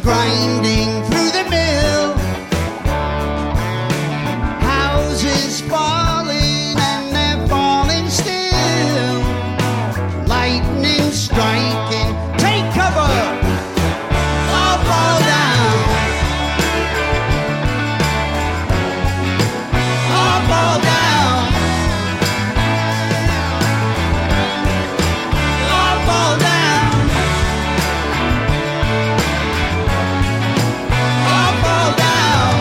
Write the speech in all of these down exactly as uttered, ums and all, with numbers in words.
grinding through the mill. Houses falling and they're falling still. Lightning striking, take cover, all fall down. All fall down. All fall down. All fall down.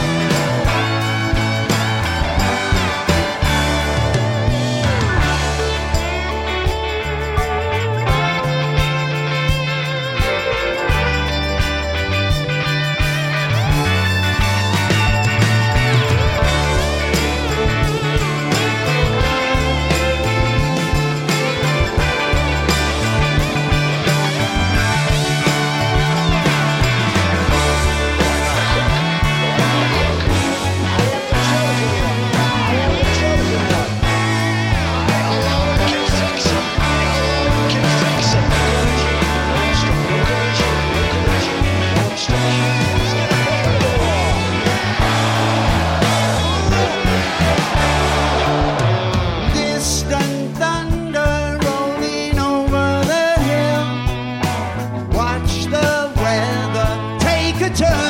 Distant thunder rolling over the hill. Watch the weather take a turn.